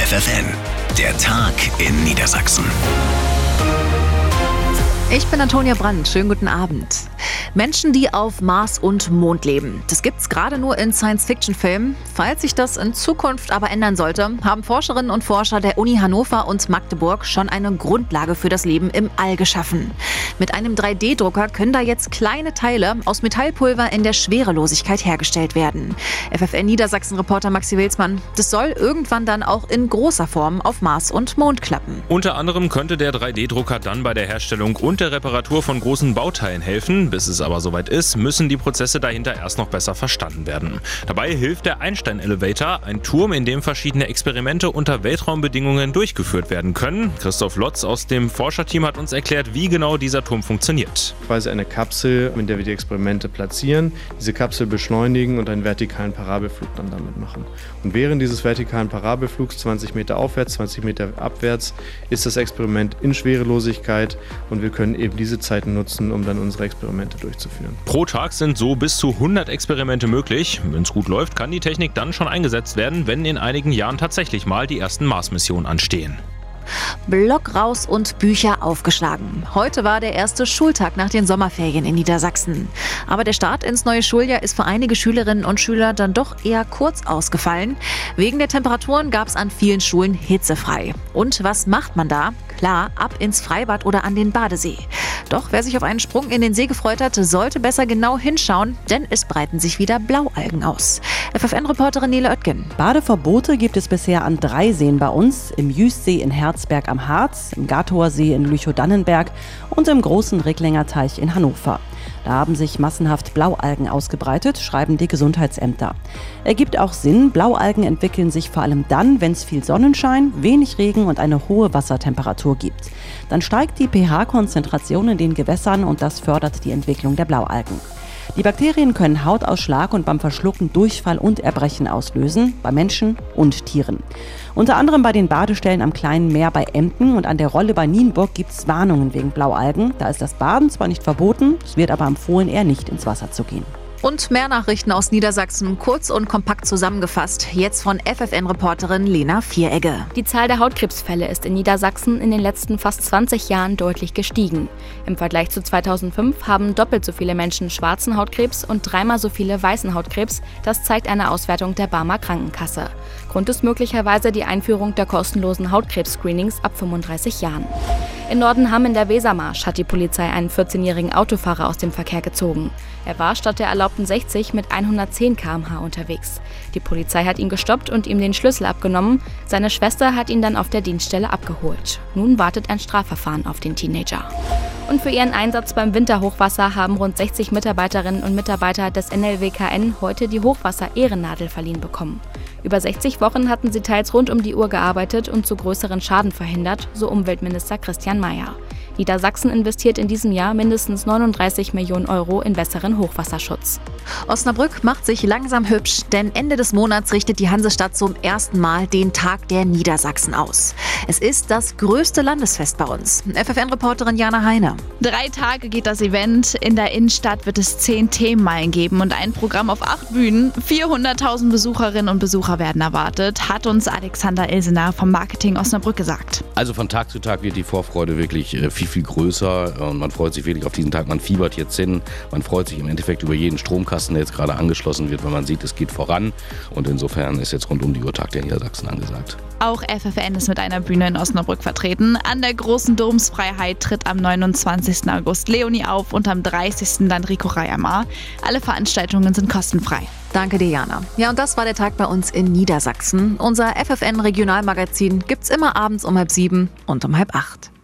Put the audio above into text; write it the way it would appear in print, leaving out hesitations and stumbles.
FFN, der Tag in Niedersachsen. Ich bin Antonia Brandt. Schönen guten Abend. Menschen, die auf Mars und Mond leben. Das gibt's gerade nur in Science-Fiction-Filmen. Falls sich das in Zukunft aber ändern sollte, haben Forscherinnen und Forscher der Uni Hannover und Magdeburg schon eine Grundlage für das Leben im All geschaffen. Mit einem 3D-Drucker können da jetzt kleine Teile aus Metallpulver in der Schwerelosigkeit hergestellt werden. FFN Niedersachsen-Reporter Maxi Wilsmann. Das soll irgendwann dann auch in großer Form auf Mars und Mond klappen. Unter anderem könnte der 3D-Drucker dann bei der Herstellung und der Reparatur von großen Bauteilen helfen. Bis es aber soweit ist, müssen die Prozesse dahinter erst noch besser verstanden werden. Dabei hilft der Einstein Elevator, ein Turm, in dem verschiedene Experimente unter Weltraumbedingungen durchgeführt werden können. Christoph Lotz aus dem Forscherteam hat uns erklärt, wie genau dieser Turm funktioniert. Quasi eine Kapsel, in der wir die Experimente platzieren, diese Kapsel beschleunigen und einen vertikalen Parabelflug dann damit machen. Und während dieses vertikalen Parabelflugs 20 Meter aufwärts, 20 Meter abwärts, ist das Experiment in Schwerelosigkeit und wir können eben diese Zeiten nutzen, um dann unsere Experimente durchzuführen. Pro Tag sind so bis zu 100 Experimente möglich. Wenn es gut läuft, kann die Technik dann schon eingesetzt werden, wenn in einigen Jahren tatsächlich mal die ersten Mars-Missionen anstehen. Block raus und Bücher aufgeschlagen. Heute war der erste Schultag nach den Sommerferien in Niedersachsen. Aber der Start ins neue Schuljahr ist für einige Schülerinnen und Schüler dann doch eher kurz ausgefallen. Wegen der Temperaturen gab es an vielen Schulen hitzefrei. Und was macht man da? Klar, ab ins Freibad oder an den Badesee. Doch wer sich auf einen Sprung in den See gefreut hat, sollte besser genau hinschauen, denn es breiten sich wieder Blaualgen aus. FFN-Reporterin Nele Oetgen. Badeverbote gibt es bisher an 3 Seen bei uns: im Jüstsee in Herzberg am Harz, im Gatower See in Lüchow-Dannenberg und im großen Recklinger Teich in Hannover. Da haben sich massenhaft Blaualgen ausgebreitet, schreiben die Gesundheitsämter. Ergibt auch Sinn, Blaualgen entwickeln sich vor allem dann, wenn es viel Sonnenschein, wenig Regen und eine hohe Wassertemperatur gibt. Dann steigt die pH-Konzentration in den Gewässern und das fördert die Entwicklung der Blaualgen. Die Bakterien können Hautausschlag und beim Verschlucken Durchfall und Erbrechen auslösen, bei Menschen und Tieren. Unter anderem bei den Badestellen am Kleinen Meer bei Emden und an der Rolle bei Nienburg gibt es Warnungen wegen Blaualgen. Da ist das Baden zwar nicht verboten, es wird aber empfohlen, eher nicht ins Wasser zu gehen. Und mehr Nachrichten aus Niedersachsen, kurz und kompakt zusammengefasst. Jetzt von FFN-Reporterin Lena Vieregge. Die Zahl der Hautkrebsfälle ist in Niedersachsen in den letzten fast 20 Jahren deutlich gestiegen. Im Vergleich zu 2005 haben doppelt so viele Menschen schwarzen Hautkrebs und 3-mal so viele weißen Hautkrebs. Das zeigt eine Auswertung der Barmer Krankenkasse. Grund ist möglicherweise die Einführung der kostenlosen Hautkrebs-Screenings ab 35 Jahren. In Nordenham in der Wesermarsch hat die Polizei einen 14-jährigen Autofahrer aus dem Verkehr gezogen. Er war statt der erlaubten 60 mit 110 km/h unterwegs. Die Polizei hat ihn gestoppt und ihm den Schlüssel abgenommen. Seine Schwester hat ihn dann auf der Dienststelle abgeholt. Nun wartet ein Strafverfahren auf den Teenager. Und für ihren Einsatz beim Winterhochwasser haben rund 60 Mitarbeiterinnen und Mitarbeiter des NLWKN heute die Hochwasser-Ehrennadel verliehen bekommen. Über 60 Wochen hatten sie teils rund um die Uhr gearbeitet und zu größeren Schaden verhindert, so Umweltminister Christian Mayer. Niedersachsen investiert in diesem Jahr mindestens 39 Millionen Euro in besseren Hochwasserschutz. Osnabrück macht sich langsam hübsch, denn Ende des Monats richtet die Hansestadt zum ersten Mal den Tag der Niedersachsen aus. Es ist das größte Landesfest bei uns. FFN-Reporterin Jana Heine. 3 Tage geht das Event. In der Innenstadt wird es 10 Themenmeilen geben und ein Programm auf 8 Bühnen. 400.000 Besucherinnen und Besucher werden erwartet, hat uns Alexander Ilsener vom Marketing Osnabrück gesagt. Also von Tag zu Tag wird die Vorfreude wirklich viel größer und man freut sich wirklich auf diesen Tag. Man fiebert jetzt hin, man freut sich im Endeffekt über jeden Stromkasten, der jetzt gerade angeschlossen wird, weil man sieht, es geht voran und insofern ist jetzt rund um die Uhr Tag der Niedersachsen angesagt. Auch FFN ist mit einer Bühne in Osnabrück vertreten. An der großen Domsfreiheit tritt am 29. August Leonie auf und am 30. dann Rico Reiermar. Alle Veranstaltungen sind kostenfrei. Danke dir, Jana. Ja, und das war der Tag bei uns in Niedersachsen. Unser FFN-Regionalmagazin gibt's immer abends um 6:30 und um 7:30.